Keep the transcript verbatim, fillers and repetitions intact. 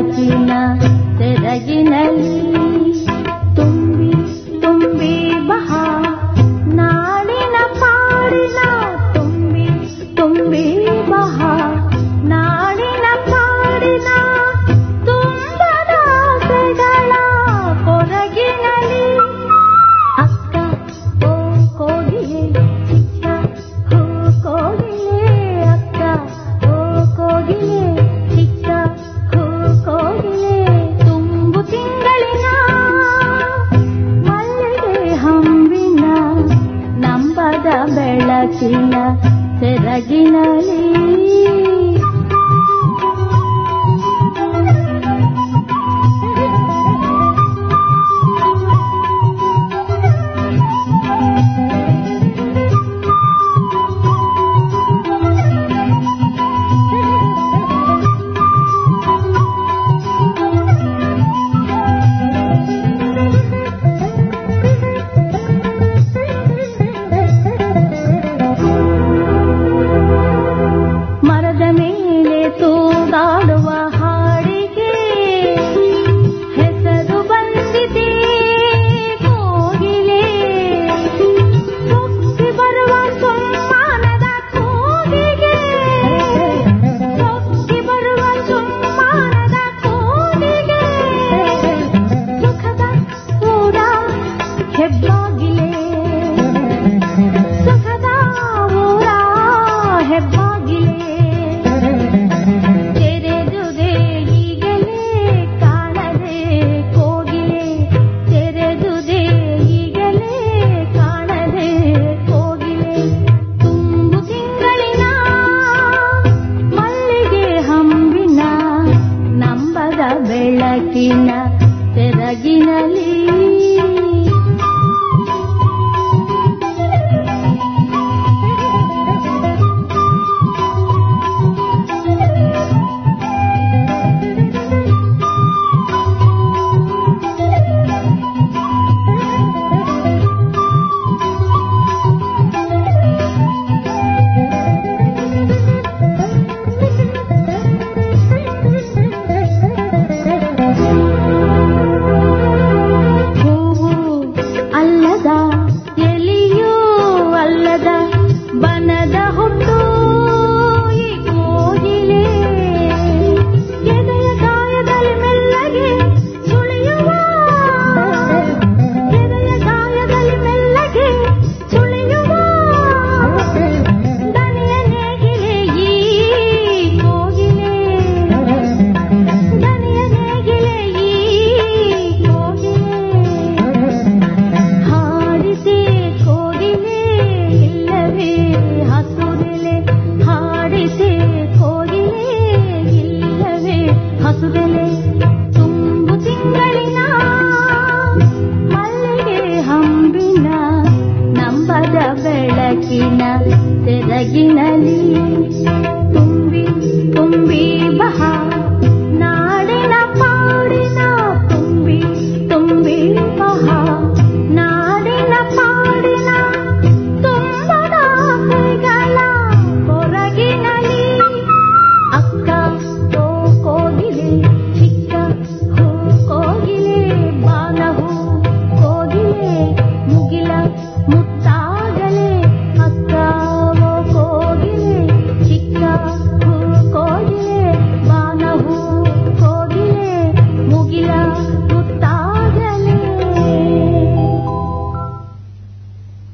ಬೆಳಕಿನ ಸೆರಗಿನಲ್ಲಿ ತುಂಬಿ ತುಂಬಿ ಬಹ ನಾಳಿನ ಪಾಡಿನ ತುಂಬಿ ತುಂಬಿ ಬಹ ನಾಳಿನ ಪಾಡಿನ ತುಂಬದ ಆಸೆಗಳ ಕೊರಗಿನಲ್ಲಿ ಅಕ್ಕ ಓ ಕೋಗಿಲೆ ಚಿಕ್ಕ ಹೂ ಕೋಗಿಲೆ ಅಕ್ಕ ಓ ಕೋಗಿಲೆ ಚಿಕ್ಕ ಹೂ ಕೋಗಿಲೆ ತುಂಬು ತಿಂಗಳಿನ ಮಲ್ಲಿಗೆ ಹಂಬಿನ ನಂಬದ ಬೆಳಕಿನ ಸೆರಗಿನಲ್ಲಿ ಮರದ ಮೇಲೆ ತೂಗಾಡುವ ಹಾಡಿಗೆ ಹೆಸರು ಬಂದಿದೆ ಕೋಗಿಲೆ ಸೊಕ್ಕಿ ಬರುವ ಸುಮ್ಮಾನದ ಕೂಗಿಗೆ ಸೊಕ್ಕಿ ಬರುವ ಸುಮ್ಮಾನದ ಕೂಗಿಗೆ ಸುಖದ ಊರ ಹೆಬ್ಬಾಗಿಲೆ ಸುಖದ ಊರ ಹೆಬ್ಬಾಗಿಲೆ ತೆರೆದುದೆ ಈಗಲೇ ಕಾಣದೆ ಕೋಗಿಲೆ ತೆರೆದುದೆ ಈಗಲೇ ಕಾಣದೆ ಕೋಗಿಲೆ ತುಂಬು ತಿಂಗಳಿನ ಮಲ್ಲಿಗೆ ಹಂಬಿನ ನಂಬದ ಬೆಳಕಿನ